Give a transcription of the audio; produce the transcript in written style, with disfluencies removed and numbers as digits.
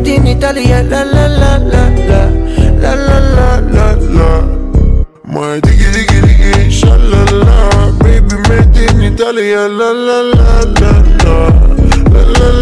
in Italia, la la la la la, la la la la la. My diggy diggy diggy, sha-la-la. Baby made in Italia, la la la la la, la la